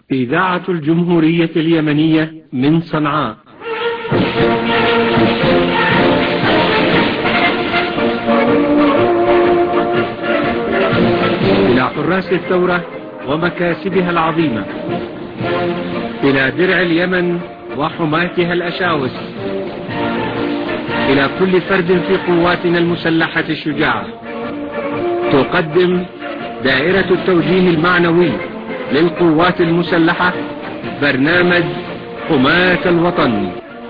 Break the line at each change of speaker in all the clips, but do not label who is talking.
إذاعة الجمهورية اليمنية من صنعاء. إلى حراس الثورة ومكاسبها العظيمة، إلى درع اليمن وحماتها الأشاوس، إلى كل فرد في قواتنا المسلحة الشجاعة، تقدم دائرة التوجيه المعنوي للقوات المسلحة برنامج حماة الوطن.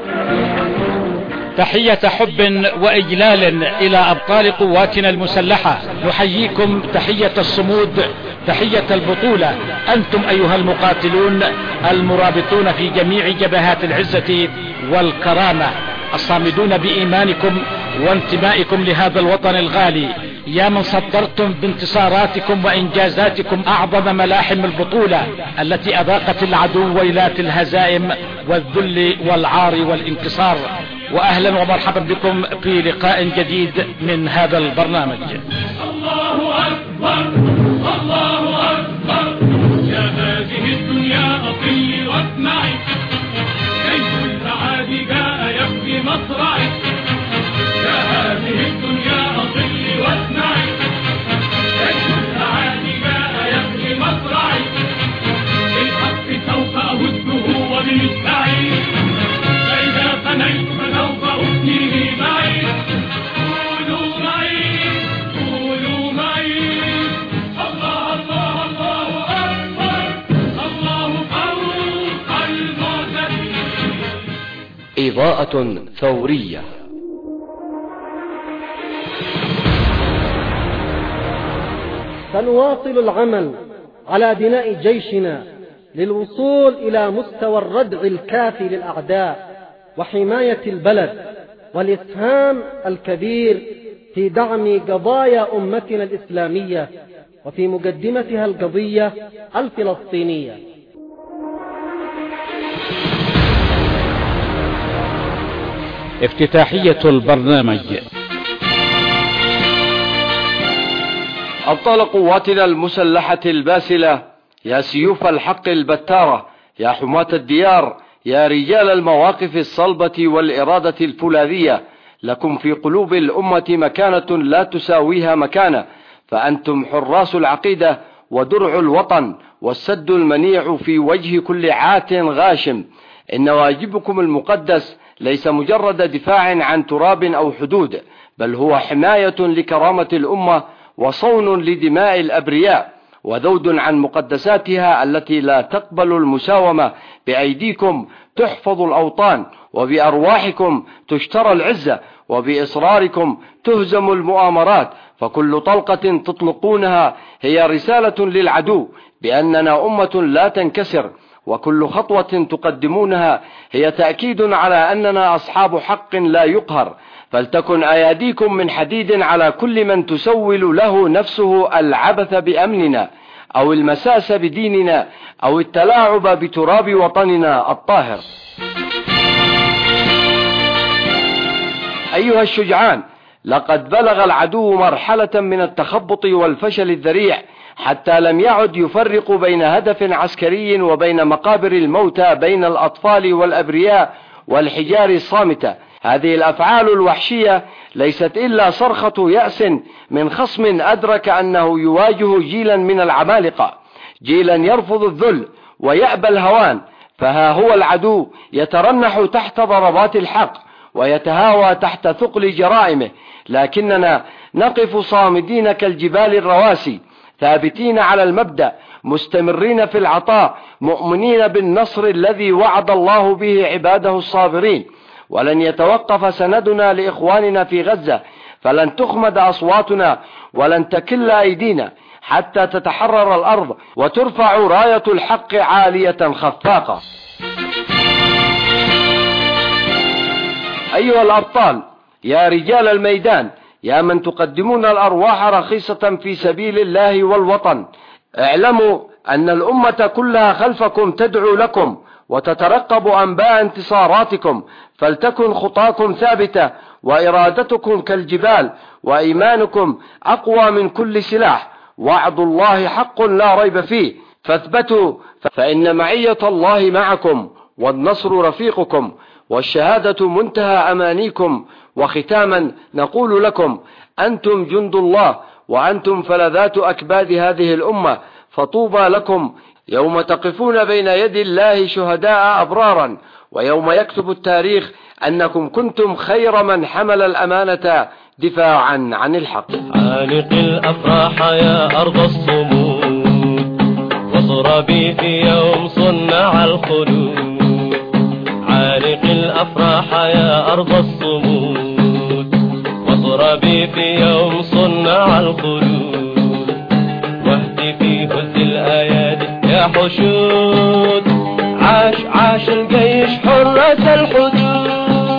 تحية حب وإجلال إلى أبطال قواتنا المسلحة، نحييكم تحية الصمود، تحية البطولة. أنتم أيها المقاتلون المرابطون في جميع جبهات العزة والكرامة، الصامدون بإيمانكم وانتمائكم لهذا الوطن الغالي، يا من صدرتم بانتصاراتكم وإنجازاتكم أعظم ملاحم البطولة التي أذاقت العدو ويلات الهزائم والذل والعار والانكسار. وأهلا ومرحبا بكم في لقاء جديد من هذا البرنامج.
الله أكبر الله أكبر، يا هذه الدنيا أطلي واسمعي، كيف السعاد جاء يبكي مصرعي، يا هذه الدنيا أطلي واسمعي، كيف السعاد جاء يبكي مصرعي، بالحق سوف أهده وبمسعي، فإذا فنيت فسوف أثنيه معي، قولوا معي قولوا معي، الله الله الله أكبر، الله فوق المعتدين.
إضاءة ثورية.
سنواصل العمل على بناء جيشنا للوصول إلى مستوى الردع الكافي للأعداء وحماية البلد، والإسهام الكبير في دعم قضايا أمتنا الإسلامية، وفي مقدمتها القضية الفلسطينية.
افتتاحية البرنامج.
أبطال قواتنا المسلحة الباسلة، يا سيوف الحق البتارة، يا حماة الديار، يا رجال المواقف الصلبة والإرادة الفولاذية، لكم في قلوب الأمة مكانة لا تساويها مكانة، فأنتم حراس العقيدة ودرع الوطن والسد المنيع في وجه كل عات غاشم. إن واجبكم المقدس ليس مجرد دفاع عن تراب أو حدود، بل هو حماية لكرامة الأمة وصون لدماء الأبرياء، وذود عن مقدساتها التي لا تقبل المساومة. بأيديكم تحفظ الأوطان، وبأرواحكم تشترى العزة، وبإصراركم تهزم المؤامرات، فكل طلقة تطلقونها هي رسالة للعدو بأننا أمة لا تنكسر، وكل خطوة تقدمونها هي تأكيد على أننا أصحاب حق لا يقهر. فلتكن أياديكم من حديد على كل من تسول له نفسه العبث بأمننا، أو المساس بديننا، أو التلاعب بتراب وطننا الطاهر. أيها الشجعان، لقد بلغ العدو مرحلة من التخبط والفشل الذريع، حتى لم يعد يفرق بين هدف عسكري وبين مقابر الموتى، بين الأطفال والأبرياء والحجار الصامتة. هذه الأفعال الوحشية ليست إلا صرخة يأس من خصم أدرك أنه يواجه جيلا من العمالقة، جيلا يرفض الذل ويأبى الهوان. فها هو العدو يترنح تحت ضربات الحق ويتهاوى تحت ثقل جرائمه، لكننا نقف صامدين كالجبال الرواسي، ثابتين على المبدأ، مستمرين في العطاء، مؤمنين بالنصر الذي وعد الله به عباده الصابرين. ولن يتوقف سندنا لإخواننا في غزة، فلن تخمد أصواتنا ولن تكل أيدينا حتى تتحرر الأرض وترفع راية الحق عالية خفاقة. أيها الأبطال، يا رجال الميدان، يا من تقدمون الأرواح رخيصة في سبيل الله والوطن، اعلموا أن الأمة كلها خلفكم تدعو لكم وتترقب أنباء انتصاراتكم، فلتكن خطاكم ثابتة وإرادتكم كالجبال وإيمانكم أقوى من كل سلاح. وعد الله حق لا ريب فيه، فاثبتوا فإن معية الله معكم والنصر رفيقكم والشهادة منتهى أمانيكم. وختاما نقول لكم أنتم جند الله وأنتم فلذات أكباد هذه الأمة، فطوبى لكم يوم تقفون بين يدي الله شهداء أبرارا، ويوم يكتب التاريخ أنكم كنتم خير من حمل الأمانة دفاعا عن الحق.
عانق الأفراح يا أرض الصمود واضربي في يوم صنع الخلود. عانق الأفراح يا أرض الصمود واضربي في يوم صنع الخلود. واهتفي هز الآيات يا حشود، عاش عاش الجيش حرس الحدود.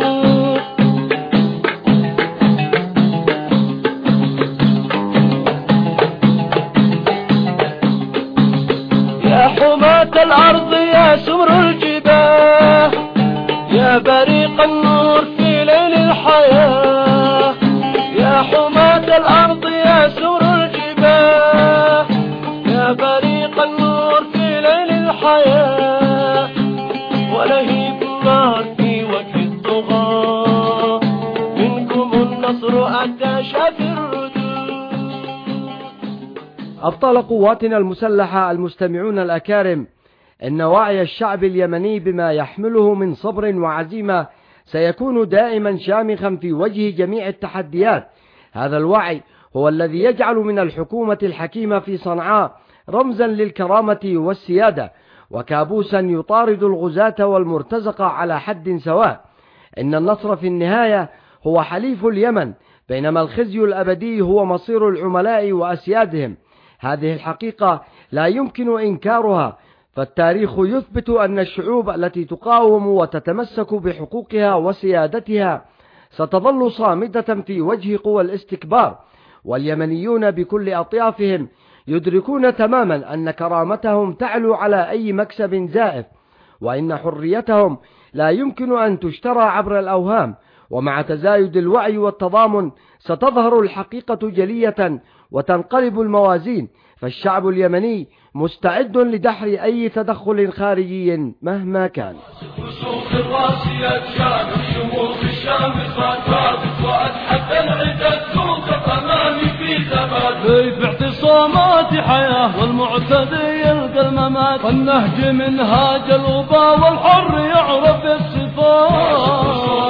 يا حماة الأرض يا سمر الجباه، يا بريق النور في ليل الحياة. يا حماة الأرض يا سمر الجباه، يا بريق النور في ليل الحياة. ولهيب النار في وجه الطغاة، منكم النصر أتى شافي الردود.
أبطال قواتنا المسلحة المستمعون الأكارم، إن وعي الشعب اليمني بما يحمله من صبر وعزيمة سيكون دائما شامخا في وجه جميع التحديات. هذا الوعي هو الذي يجعل من الحكومة الحكيمة في صنعاء رمزا للكرامة والسيادة، وكابوسا يطارد الغزاة والمرتزقة على حد سواء. إن النصر في النهاية هو حليف اليمن، بينما الخزي الأبدي هو مصير العملاء وأسيادهم. هذه الحقيقة لا يمكن إنكارها، فالتاريخ يثبت أن الشعوب التي تقاوم وتتمسك بحقوقها وسيادتها ستظل صامدة في وجه قوى الاستكبار. واليمنيون بكل أطيافهم يدركون تماما أن كرامتهم تعلو على أي مكسب زائف، وإن حريتهم لا يمكن أن تشترى عبر الأوهام. ومع تزايد الوعي والتضامن ستظهر الحقيقة جلية وتنقلب الموازين، فالشعب اليمني مستعد لدحر أي تدخل خارجي مهما كان.
باعتصامات حياة والمعتدي يلقى الممات، والنهج منهاج الوبا والحر يعرف الصفات.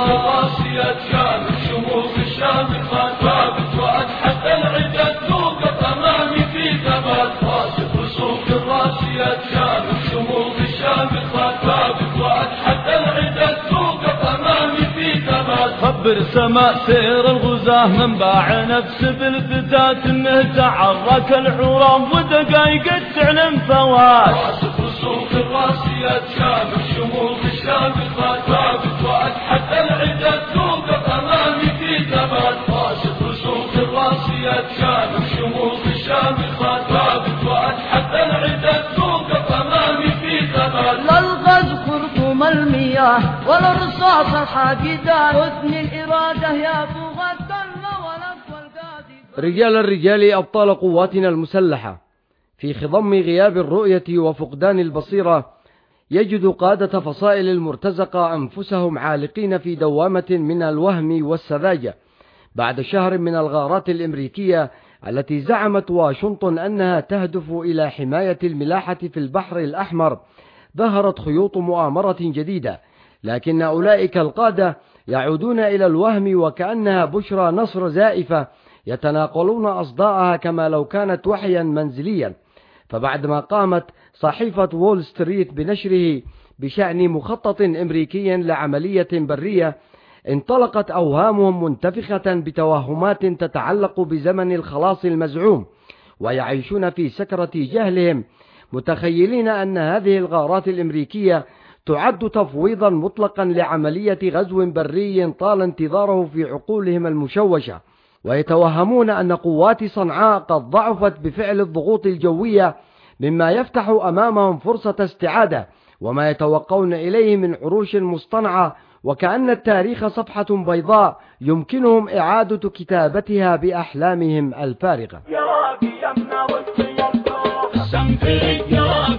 خبر سماء سير الغزاة من باع نفس بالفتات، انه تعرك الحرام ودقايق تعلم فوات. راسف رسوخ الراسيات شامل شموخ الشامل ثابت، واتحدى العدة توقف امامي في ثبات. راسف رسوخ الراسيات شامل شموخ الشامل ثابت، واتحدى العدة توقف امامي في ثبات.
للغز خرطوم المياه والرصاص الحاقدان، حسن الإرادة يا بغى الدم ولف والقاذف.
رجال الرجال أبطال قواتنا المسلحة، في خضم غياب الرؤية وفقدان البصيرة يجد قادة فصائل المرتزقة أنفسهم عالقين في دوامة من الوهم والسذاجة بعد شهر من الغارات الأمريكية التي زعمت واشنطن أنها تهدف إلى حماية الملاحة في البحر الأحمر. ظهرت خيوط مؤامرة جديدة، لكن أولئك القادة يعودون إلى الوهم وكأنها بشرى نصر زائفة يتناقلون أصداءها كما لو كانت وحيا منزليا. فبعدما قامت صحيفة وول ستريت بنشره بشأن مخطط أمريكي لعملية برية، انطلقت أوهامهم منتفخة بتوهمات تتعلق بزمن الخلاص المزعوم، ويعيشون في سكرة جهلهم متخيلين أن هذه الغارات الأمريكية تعد تفويضا مطلقا لعملية غزو بري طال انتظاره في عقولهم المشوشة، ويتوهمون أن قوات صنعاء قد ضعفت بفعل الضغوط الجوية، مما يفتح أمامهم فرصة استعادة وما يتوقون إليه من عروش مصطنعة، وكأن التاريخ صفحة بيضاء يمكنهم إعادة كتابتها بأحلامهم الفارغة.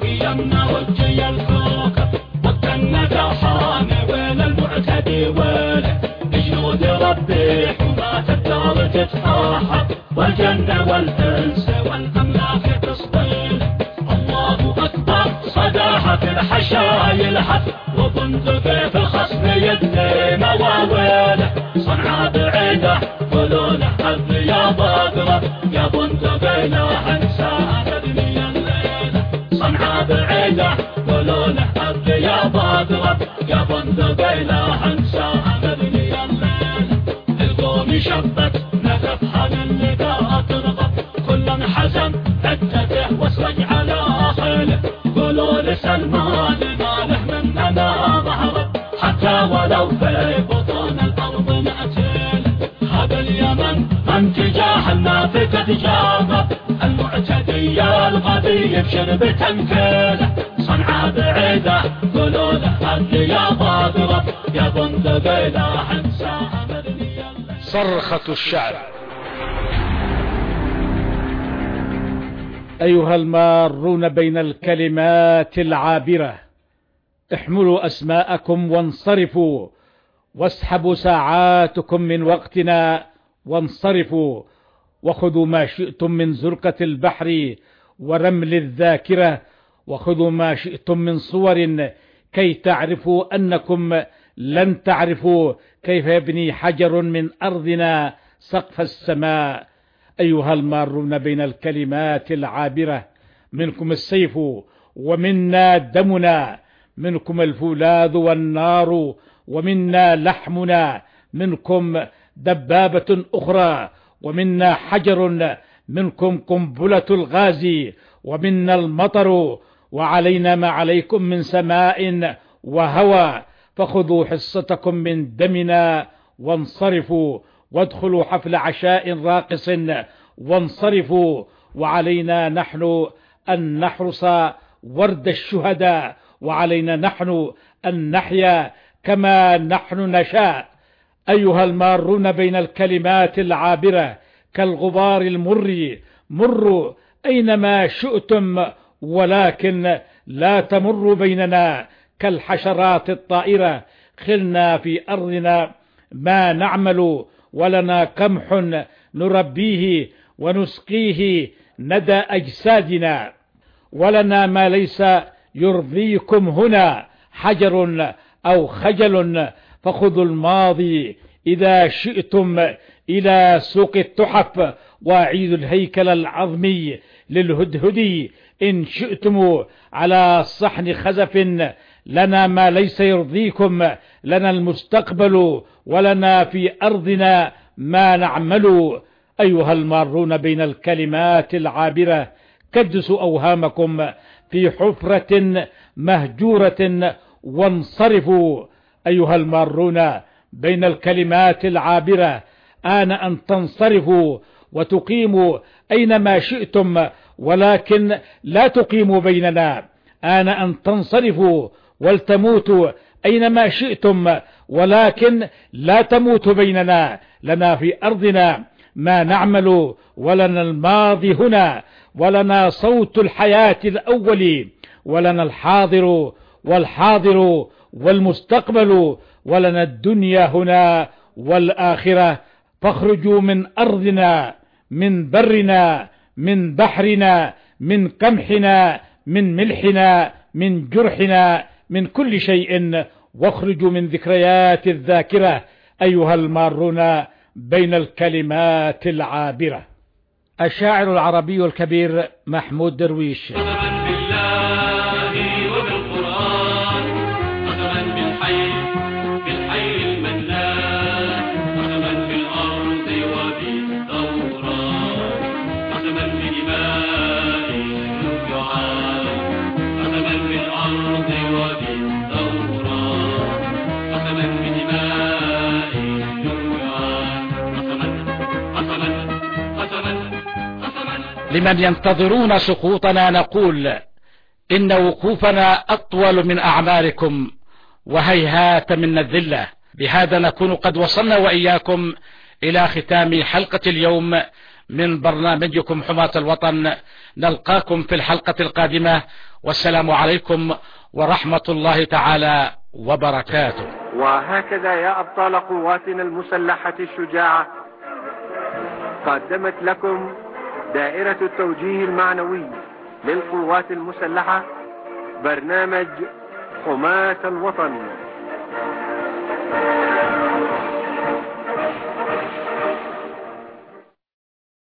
حظي الحوكة وقت النجاحان وين المعتدي ويله بجنود ربي حماة الدار تتفاحر والجنة والإنس والأملاك تصطيل الله أكبر صداحة الحشايلها وبندقي في الخصم يدني مواويله صنعاء بعيدة قولونه حظ يا بقرة يا بندقي لا أنسى أبدني الليلة صنعاء بعيدة قولونه حظ يا بقرة يا بندقي لا أنسى أبدني الليلة القوم شبت نفحها للنداء ترغب كل حزم عدته واسرج على خيله قولوا لسلمان ماله مننا مهرب حتى ولو في بطون الأرض نأتيله هذا اليمن من تجاه النافقة جاغب المعتدي الغبي بشرب تنكيله صنعاء بعيدة قولوا له هد يا باقرب يا بندقي لا انسى أمرني
صرخة الشعر. أيها المارون بين الكلمات العابرة احملوا أسماءكم وانصرفوا واسحبوا ساعاتكم من وقتنا وانصرفوا وخذوا ما شئتم من زرقة البحر ورمل الذاكرة وخذوا ما شئتم من صور كي تعرفوا أنكم لن تعرفوا كيف يبني حجر من أرضنا سقف السماء. أيها المارون بين الكلمات العابرة منكم السيف ومنا دمنا منكم الفولاذ والنار ومنا لحمنا منكم دبابة أخرى ومنا حجر منكم قنبلة الغاز ومنا المطر وعلينا ما عليكم من سماء وهوى فخذوا حصتكم من دمنا وانصرفوا وادخلوا حفل عشاء راقص وانصرفوا وعلينا نحن أن نحرس ورد الشهداء وعلينا نحن أن نحيا كما نحن نشاء. أيها المارون بين الكلمات العابرة كالغبار المر مروا أينما شئتم ولكن لا تمروا بيننا كالحشرات الطائرة خلنا في أرضنا ما نعمل ولنا قمح نربيه ونسقيه ندى أجسادنا ولنا ما ليس يرضيكم هنا حجر أو خجل فخذوا الماضي إذا شئتم إلى سوق التحف وأعيدوا الهيكل العظمي للهدهد إن شئتم على صحن خزف لنا ما ليس يرضيكم لنا المستقبل ولنا في أرضنا ما نعمل. أيها المارون بين الكلمات العابرة كدسوا أوهامكم في حفرة مهجورة وانصرفوا. أيها المارون بين الكلمات العابرة آن أن تنصرفوا وتقيموا أينما شئتم ولكن لا تقيموا بيننا. آن أن تنصرفوا ولتموتوا أينما شئتم ولكن لا تموتوا بيننا. لنا في أرضنا ما نعمل ولنا الماضي هنا ولنا صوت الحياة الأول ولنا الحاضر والحاضر والمستقبل ولنا الدنيا هنا والآخرة. فاخرجوا من أرضنا من برنا من بحرنا من قمحنا من ملحنا من جرحنا من كل شيء واخرجوا من ذكريات الذاكرة. أيها المارون بين الكلمات العابرة. الشاعر العربي الكبير محمود درويش. لمن ينتظرون سقوطنا نقول إن وقوفنا أطول من أعماركم وهيهات منا الذلة. بهذا نكون قد وصلنا وإياكم إلى ختام حلقة اليوم من برنامجكم حماة الوطن. نلقاكم في الحلقة القادمة، والسلام عليكم ورحمة الله تعالى وبركاته.
وهكذا يا أبطال قواتنا المسلحة الشجاعة، قدمت لكم دائرة التوجيه المعنوي للقوات المسلحة برنامج حماة الوطن.